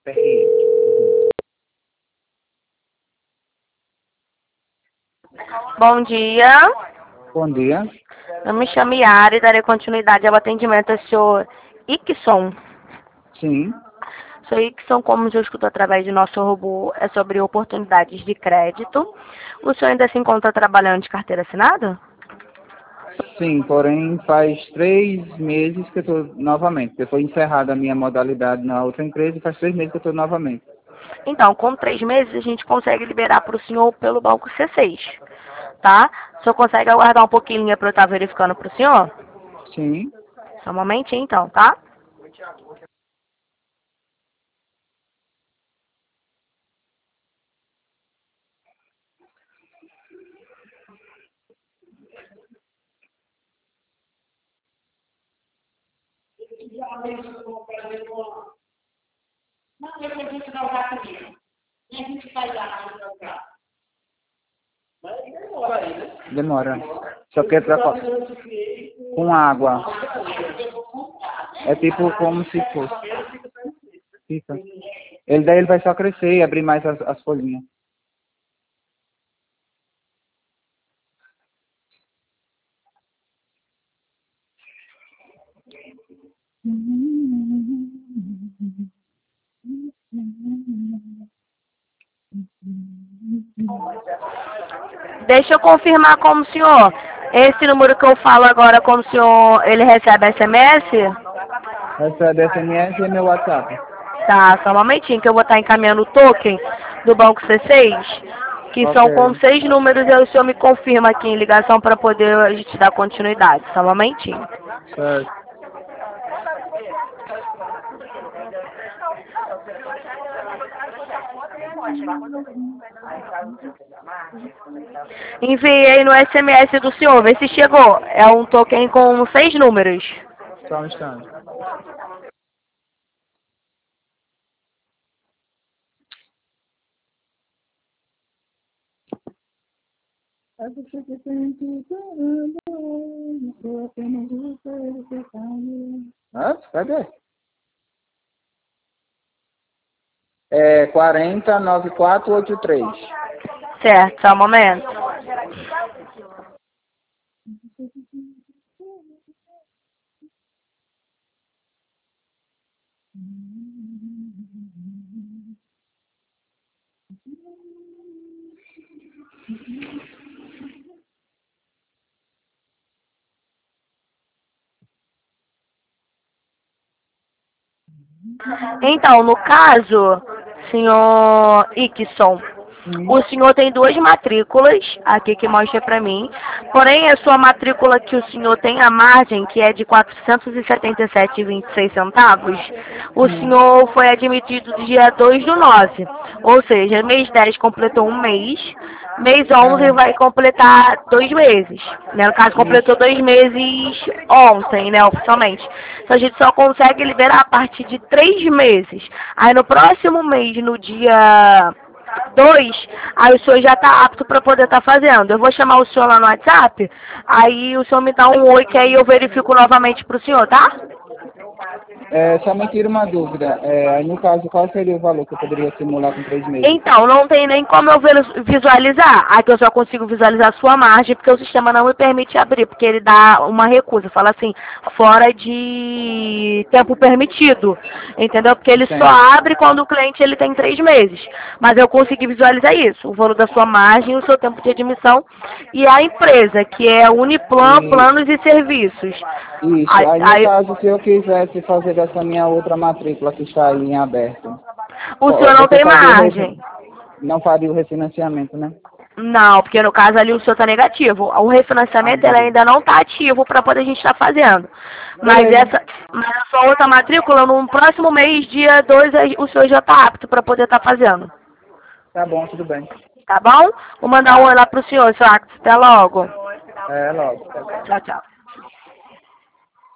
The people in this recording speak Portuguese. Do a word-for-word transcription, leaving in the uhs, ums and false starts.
Bom dia. Bom dia. Eu me chamo Yara e darei continuidade ao atendimento ao senhor Ickson. Sim. Senhor Ickson, como eu escuto através de nosso robô, é sobre oportunidades de crédito. O senhor ainda se encontra trabalhando de carteira assinada? Sim, porém faz três meses que eu estou novamente, porque foi encerrada a minha modalidade na outra empresa e faz três meses que eu estou novamente. Então, com três meses, a gente consegue liberar para o senhor pelo banco C seis, tá? O senhor consegue aguardar um pouquinho para eu estar verificando para o senhor? Sim. Só um momentinho, então, tá? Demora. Só que é pra... com água. É tipo como se fosse. Fica. Ele daí ele vai só crescer e abrir mais as, as folhinhas. Deixa eu confirmar com o senhor. Esse número que eu falo agora com o senhor, ele recebe S M S? Recebe S M S e meu WhatsApp. Tá, só um momentinho que eu vou estar encaminhando o token do banco C seis, que são Ok. com seis números e o senhor me confirma aqui em ligação para poder a gente dar continuidade. Só um momentinho. Certo. Enviei no S M S do senhor, vê se chegou. É um token com seis números. Só um instante. Ah, cadê? É quarenta, noventa e quatro, oitenta e três. Certo, só um momento. Então, no caso, senhor Ickson, Hum. o senhor tem duas matrículas aqui que mostra para mim, porém a sua matrícula que o senhor tem a margem, que é de quatrocentos e setenta e sete e vinte e seis centavos, o Hum. senhor foi admitido dia dois do nove, ou seja, mês dez completou um mês, mês onze Ah, vai completar dois meses, né? No caso, completou isso. dois meses ontem, né, oficialmente. Então a gente só consegue liberar a partir de três meses. Aí no próximo mês, no dia dois, aí o senhor já está apto para poder estar fazendo. Eu vou chamar o senhor lá no WhatsApp, aí o senhor me dá um oi, que aí eu verifico novamente para o senhor, tá? É, só me tira uma dúvida. É, aí no caso, qual seria o valor que eu poderia simular com três meses? Então, não tem nem como eu ver- visualizar. Aqui eu só consigo visualizar a sua margem, porque o sistema não me permite abrir, porque ele dá uma recusa, fala assim, fora de tempo permitido, entendeu? Porque ele só Entendo. abre quando o cliente ele tem três meses. Mas eu consegui visualizar isso, o valor da sua margem, o seu tempo de admissão e a empresa, que é Uniplan, E Planos e Serviços. isso. Aí, Aí no aí caso, se eu quisesse fazer dessa minha outra matrícula que está aí em aberto, o ó, senhor não você tem fazia o refi... margem. não faria o refinanciamento, né? Não, porque no caso ali o seu está negativo. O Ah, refinanciamento ele entendi. ainda não está ativo para poder a gente estar fazendo. Mas Beleza. essa, mas a sua outra matrícula, no próximo mês, dia dois, aí o senhor já está apto para poder estar fazendo. Tá bom, tudo bem. Tá bom? Vou mandar um oi Tá. lá pro senhor, senhor Axel. Até logo. É, logo. Tá bom. Tchau, tchau.